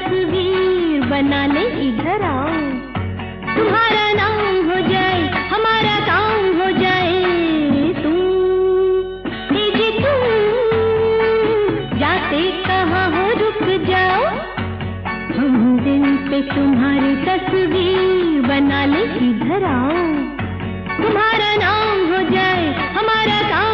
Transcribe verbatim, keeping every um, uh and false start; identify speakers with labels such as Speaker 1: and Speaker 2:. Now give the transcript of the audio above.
Speaker 1: तस्वीर बना ले, इधर आओ। तुम्हारा नाम हो जाए, हमारा काम हो जाए। तुम ए जी तुम जाते कहाँ हो, रुक जाओ। हम दिल पे तुम्हारी तस्वीर बना ले, इधर आओ। तुम्हारा नाम हो जाए, हमारा काम